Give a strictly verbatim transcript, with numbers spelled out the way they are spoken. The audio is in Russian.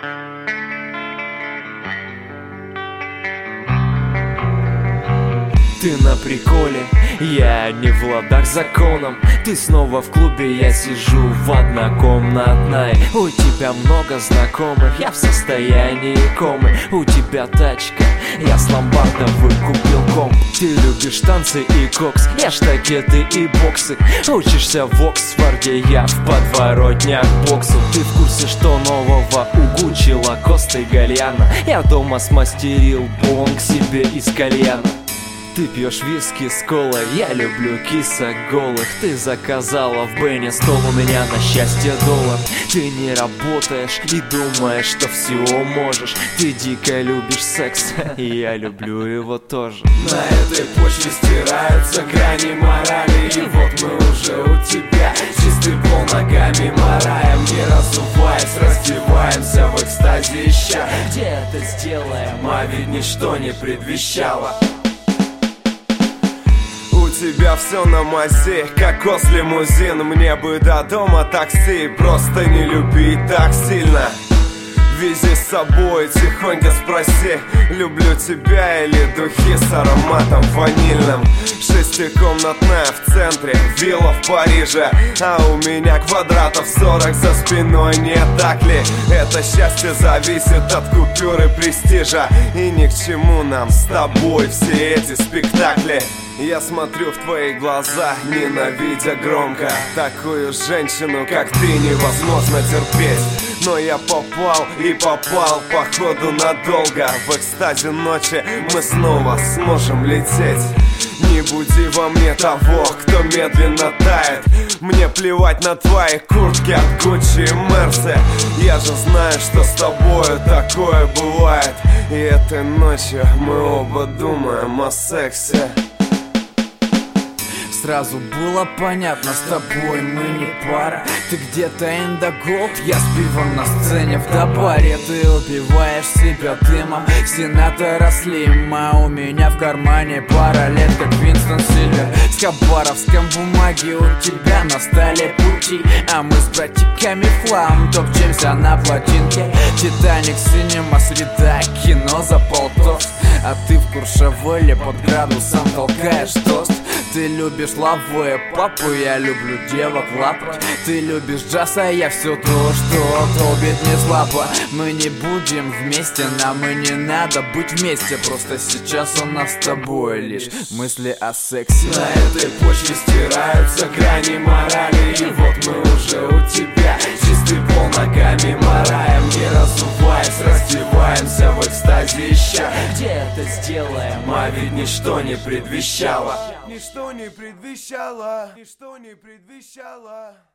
Ты на приколе, я не в ладах с законом. Ты снова в клубе, я сижу в однокомнатной. У тебя много знакомых, я в состоянии комы. У тебя тачка, я с ломбарда выкупил комп. Ты любишь танцы и кокс, я штакеты и боксы. Учишься в Оксфорде, я в подворотнях боксу. Ты в курсе, что нового у Гуччи, Лакоста и Гальяна? Я дома смастерил бонг себе из кальяна. Ты пьешь виски с колой, я люблю кисок голых. Ты заказала в Бене стол, у меня на счастье доллар. Ты не работаешь и думаешь, что все можешь. Ты дико любишь секс, и я люблю его тоже. На этой почве стираются грани морали. И вот мы уже у тебя, чистый пол ногами мораем. Не разуваясь, раздеваемся в экстазе ища, где это сделаем, а ведь ничто не предвещало. У тебя все на мази, как гос-лимузин. Мне бы до дома такси, просто не любить так сильно. Вези с собой, тихонько спроси, люблю тебя или духи с ароматом ванильным. Шестикомнатная в центре, вилла в Париже, а у меня квадратов сорок за спиной, не так ли? Это счастье зависит от купюры престижа, и ни к чему нам с тобой все эти спектакли. Я смотрю в твои глаза, ненавидя громко. Такую женщину, как ты, невозможно терпеть. Но я попал и попал, походу, надолго. В экстазе ночи мы снова сможем лететь. Не буди во мне того, кто медленно тает. Мне плевать на твои куртки от Гуччи и Мерси. Я же знаю, что с тобою такое бывает. И этой ночью мы оба думаем о сексе. Сразу было понятно, с тобой мы не пара. Ты где-то in the gold, я с пивом на сцене в добаре. Ты убиваешь себя дымом сенатора Слима. У меня в кармане пара лет, как Винстон Сильвер. С хабаровском бумаги у тебя на столе пути, а мы с братиками Флам топчемся на плотинке. Титаник, синема, среда, кино за полтос. А ты в Куршавеле под градусом толкаешь тост. Ты любишь лавы, папу, я люблю девок лапать. Ты любишь джаз, а я все то, что долбит не слабо. Мы не будем вместе, нам и не надо быть вместе. Просто сейчас у нас с тобой лишь мысли о сексе. На этой почве стираются грани морали. И вот мы уже у тебя, чистый пол ногами мораем. Не разуваясь, раздеваемся в экстазе ища, где это сделаем, а ведь ничто не предвещало. Ничто не предвещало, ничто не предвещало.